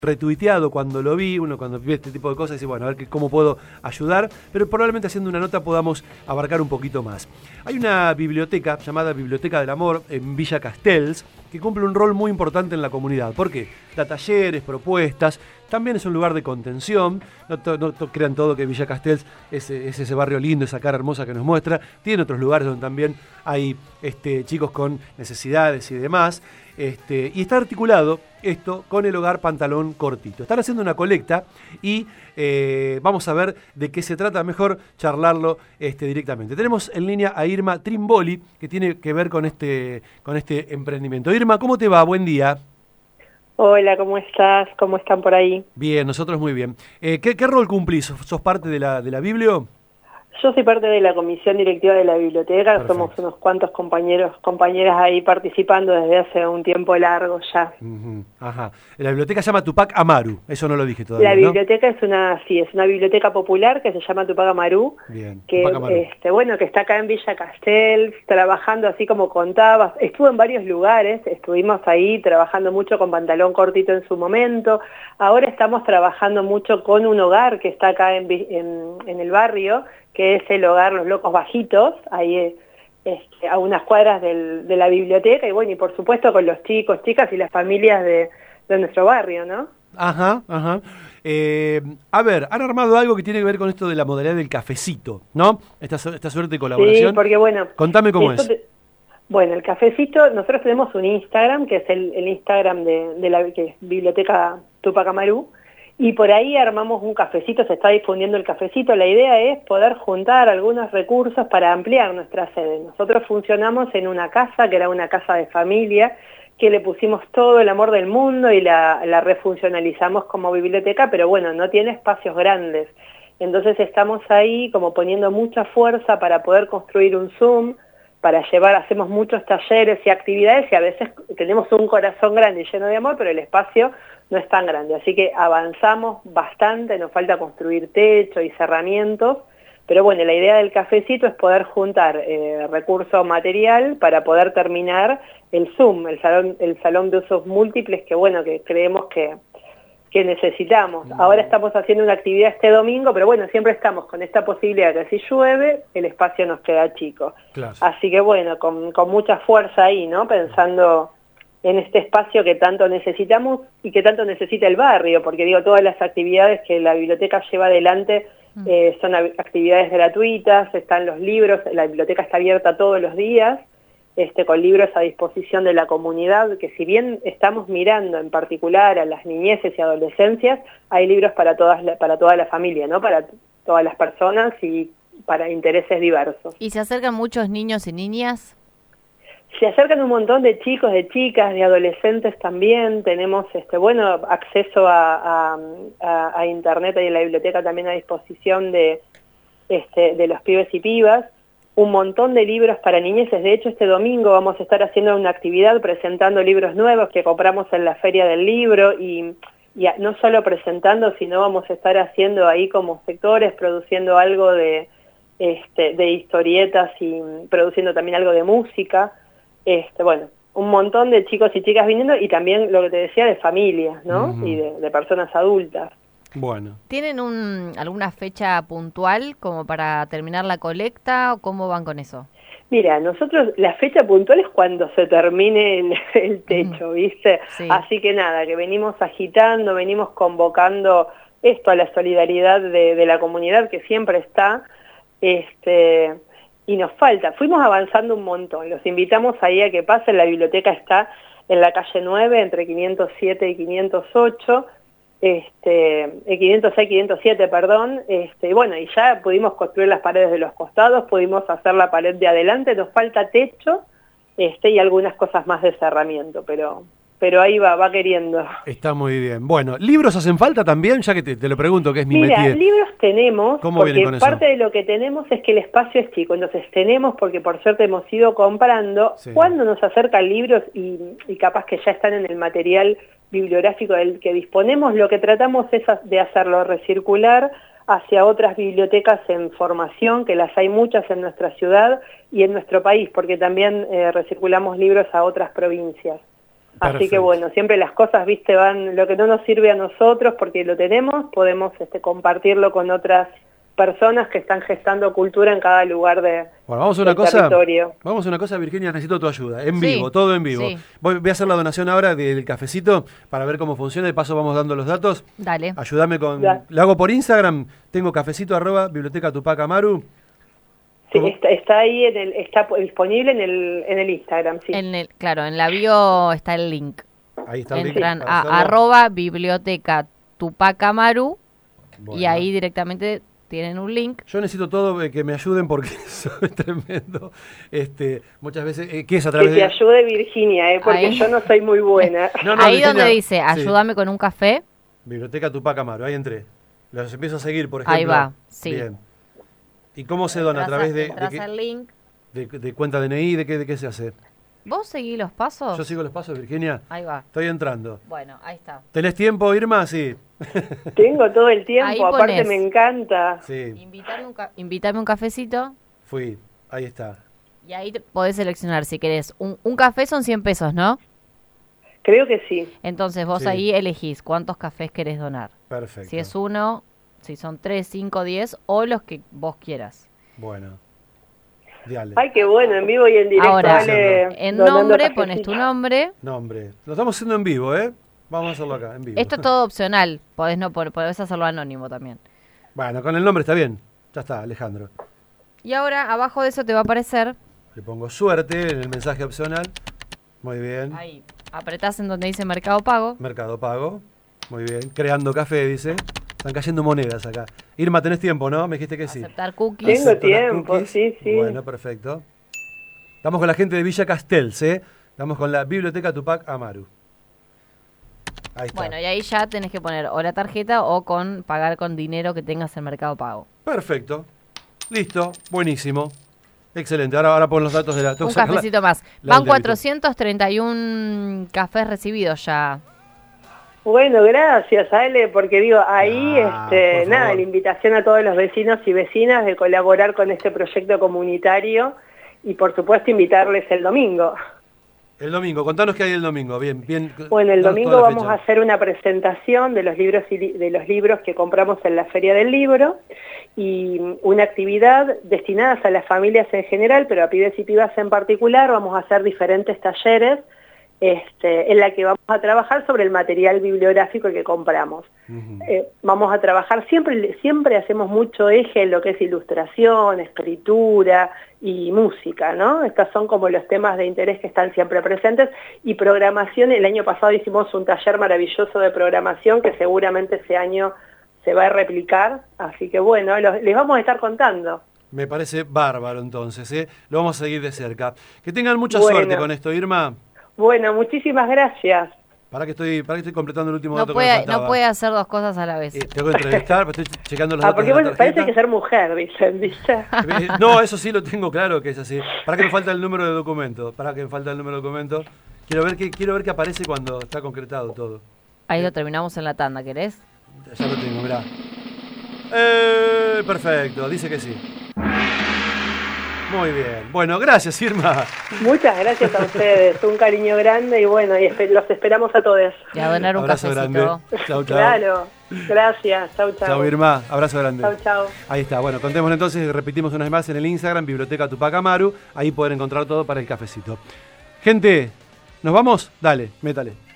retuiteado cuando lo vi, uno cuando ve este tipo de cosas dice, bueno, a ver cómo puedo ayudar, pero probablemente haciendo una nota podamos abarcar un poquito más. Hay una biblioteca llamada Biblioteca del Amor en Villa Castells que cumple un rol muy importante en la comunidad. ¿Por qué? Da talleres, propuestas, también es un lugar de contención. No crean todo que Villa Castells es ese barrio lindo, esa cara hermosa que nos muestra. Tiene otros lugares donde también hay chicos con necesidades y demás. Y está articulado esto con el Hogar Pantalón Cortito. Están haciendo una colecta y vamos a ver de qué se trata, mejor charlarlo directamente. Tenemos en línea a Irma Trimboli, que tiene que ver con este emprendimiento. Irma, ¿cómo te va? Buen día. Hola, ¿cómo estás? ¿Cómo están por ahí? Bien, nosotros muy bien. ¿Qué rol cumplís? ¿Sos parte de la Biblio? Yo soy parte de la comisión directiva de la biblioteca. Perfecto. Somos unos cuantos compañeras ahí participando desde hace un tiempo largo ya. Ajá. La biblioteca se llama Tupac Amaru, eso no lo dije todavía, La biblioteca es una biblioteca popular que se llama Tupac Amaru. Bien, que, Tupac Amaru. Que está acá en Villa Castells, trabajando así como contabas. Estuve en varios lugares, estuvimos ahí trabajando mucho con Pantalón Cortito en su momento. Ahora estamos trabajando mucho con un hogar que está acá en el barrio, que es el hogar Los Locos Bajitos, ahí a unas cuadras de la biblioteca, y bueno, y por supuesto con los chicos, chicas y las familias de nuestro barrio, ¿no? Ajá. A ver, han armado algo que tiene que ver con esto de la modalidad del cafecito, ¿no? Esta suerte de colaboración. Sí, porque bueno... Contame cómo es. Bueno, el cafecito, nosotros tenemos un Instagram, que es el Instagram de la que es Biblioteca Tupac Amaru, y por ahí armamos un cafecito, se está difundiendo el cafecito. La idea es poder juntar algunos recursos para ampliar nuestra sede. Nosotros funcionamos en una casa, que era una casa de familia, que le pusimos todo el amor del mundo y la refuncionalizamos como biblioteca, pero bueno, no tiene espacios grandes. Entonces estamos ahí como poniendo mucha fuerza para poder construir un Zoom, para llevar, hacemos muchos talleres y actividades y a veces tenemos un corazón grande y lleno de amor, pero el espacio no es tan grande. Así que avanzamos bastante, nos falta construir techo y cerramientos, pero bueno, la idea del cafecito es poder juntar recurso material para poder terminar el Zoom, el salón de usos múltiples que bueno, que creemos que necesitamos. Ahora estamos haciendo una actividad este domingo, pero bueno, siempre estamos con esta posibilidad que si llueve, el espacio nos queda chico. Claro. Así que bueno, con mucha fuerza ahí, ¿no? Pensando en este espacio que tanto necesitamos y que tanto necesita el barrio, porque digo, todas las actividades que la biblioteca lleva adelante son actividades gratuitas, están los libros, la biblioteca está abierta todos los días, con libros a disposición de la comunidad, que si bien estamos mirando en particular a las niñeces y adolescencias, hay libros para toda la familia, ¿no? Para todas las personas y para intereses diversos. ¿Y se acercan muchos niños y niñas? Se acercan un montón de chicos, de chicas, de adolescentes también. Tenemos acceso a internet y en la biblioteca también a disposición de los pibes y pibas. Un montón de libros para niñeces. De hecho, este domingo vamos a estar haciendo una actividad presentando libros nuevos que compramos en la Feria del Libro y no solo presentando, sino vamos a estar haciendo ahí como sectores, produciendo algo de historietas y produciendo también algo de música. Un montón de chicos y chicas viniendo y también lo que te decía de familias, ¿no? Y de personas adultas. Bueno. ¿Tienen alguna fecha puntual como para terminar la colecta o cómo van con eso? Mira, nosotros la fecha puntual es cuando se termine el techo, ¿viste? Sí. Así que nada, que venimos agitando, venimos convocando esto a la solidaridad de la comunidad que siempre está, y nos falta. Fuimos avanzando un montón, los invitamos ahí a que pasen. La biblioteca está en la calle 9, entre 507 y 508, 506, 507, perdón, y bueno, y ya pudimos construir las paredes de los costados, pudimos hacer la pared de adelante, nos falta techo, y algunas cosas más de cerramiento, pero ahí va queriendo. Está muy bien. Bueno, ¿libros hacen falta también? Ya que te lo pregunto, que es mi Mira, métier. libros tenemos, porque parte eso? de lo que tenemos es que el espacio es chico, entonces tenemos, porque por suerte hemos ido comprando, Sí. Cuando nos acercan libros y capaz que ya están en el material bibliográfico del que disponemos, lo que tratamos es de hacerlo recircular hacia otras bibliotecas en formación, que las hay muchas en nuestra ciudad y en nuestro país, porque también recirculamos libros a otras provincias. Así que Perfecto. bueno, siempre las cosas, viste, van, lo que no nos sirve a nosotros porque lo tenemos, podemos compartirlo con otras personas que están gestando cultura en cada lugar Bueno, vamos a del una cosa. territorio. Vamos a una cosa, Virginia, necesito tu ayuda. En Sí, vivo, todo en vivo. sí. Voy a hacer la donación ahora del cafecito para ver cómo funciona. De paso vamos dando los datos. Dale. Ayúdame con. Ya. Lo hago por Instagram. Tengo cafecito @ Biblioteca Tupac Amaru. Sí, ¿Cómo? está ahí, está disponible en el Instagram, sí. Claro, en la bio está el link. Ahí está el link Entran para a hacerlo. @biblioteca Tupac Amaru y Bueno. ahí directamente tienen un link. Yo necesito todo que me ayuden porque eso es tremendo. Muchas veces, ¿qué es a Que través te de...? ayude Virginia, porque Ahí. yo no soy muy buena. No, no, ahí Virginia, donde dice, sí. ayúdame con un café. Biblioteca Tupac Amaru, ahí entré. Los empiezo a seguir, por ejemplo. Ahí va, sí. Bien. ¿Y cómo se dona? ¿A través de Entras qué? al link. De cuenta DNI? ¿De qué se hace? ¿Vos seguís los pasos? Yo sigo los pasos, Virginia. Ahí va. Estoy entrando. Bueno, ahí está. ¿Tenés tiempo, Irma? Sí. Tengo todo el tiempo, Ahí aparte ponés. me encanta. Sí, Invítame un cafecito fui. Ahí está. y ahí podés seleccionar si querés. Un café son 100 pesos, ¿no? Creo que sí. Entonces vos Sí. ahí elegís cuántos cafés querés donar. Perfecto. Si es uno, si son 3, 5, 10 o los que vos quieras. Bueno. Dale. Ay, qué bueno, en vivo y en directo. Ahora, vale, en donando nombre cafecito. pones tu nombre. Nombre. Lo estamos haciendo en vivo, ¿eh? Vamos a hacerlo acá, en vivo. Esto es todo opcional. Podés hacerlo anónimo también. Bueno, con el nombre está bien. Ya está, Alejandro. Y ahora abajo de eso te va a aparecer. Le pongo suerte en el mensaje opcional. Muy bien. Ahí apretás en donde dice Mercado Pago. Mercado Pago. Muy bien. Creando café, dice. Están cayendo monedas acá. Irma, tenés tiempo, ¿no? Me dijiste que sí. Aceptar cookies. Tengo Acepto las tiempo, cookies. sí, sí. Bueno, perfecto. Estamos con la gente de Villa Castells, ¿eh? Estamos con la Biblioteca Tupac Amaru. Ahí está. Bueno, y ahí ya tenés que poner o la tarjeta o pagar con dinero que tengas en Mercado Pago. Perfecto. Listo. Buenísimo. Excelente. Ahora pon los datos de la... Un cafecito más. la Van del débito. 431 cafés recibidos ya. Bueno, gracias, Ale, porque digo, ahí, por nada, favor. la invitación a todos los vecinos y vecinas de colaborar con este proyecto comunitario y, por supuesto, invitarles el domingo. El domingo. Contanos qué hay el domingo. Bien, bien. Bueno, el danos domingo toda la vamos fecha. a hacer una presentación de los libros que compramos en la Feria del Libro y una actividad destinadas a las familias en general, pero a pibes y pibas en particular. Vamos a hacer diferentes talleres en la que vamos a trabajar sobre el material bibliográfico que compramos. Ujú. Vamos a trabajar, siempre hacemos mucho eje en lo que es ilustración, escritura y música, ¿no? Estos son como los temas de interés que están siempre presentes. Y programación, el año pasado hicimos un taller maravilloso de programación que seguramente ese año se va a replicar, así que bueno, les vamos a estar contando. Me parece bárbaro entonces, ¿eh? Lo vamos a seguir de cerca. Que tengan mucha Bueno. suerte con esto, Irma. Bueno, muchísimas gracias. Para que estoy completando el último No dato que me faltaba. no puede hacer dos cosas a la vez. Tengo que entrevistar, pero estoy checando los datos Porque de la bueno, parece tarjeta. que ser mujer, dicen, ¿viste? No, eso sí lo tengo claro que es así. Para que me falta el número de documento. Para que me falta el número de documento. Quiero ver qué aparece cuando está concretado todo. Ahí lo terminamos en la tanda, ¿querés? Ya lo tengo, mirá. Perfecto, dice que sí. Muy bien. Bueno, gracias, Irma. Muchas gracias a ustedes, un cariño grande y bueno, los esperamos a todos. Y a donar un Abrazo cafecito. grande. Chau, chau. Claro, gracias, chau, chau. Chau, Irma. Abrazo grande. Chau, chau. Ahí está. Bueno, contemos entonces, repetimos una vez más en el Instagram, Biblioteca Tupac Amaru. Ahí pueden encontrar todo para el cafecito. Gente, ¿nos vamos? Dale, métale.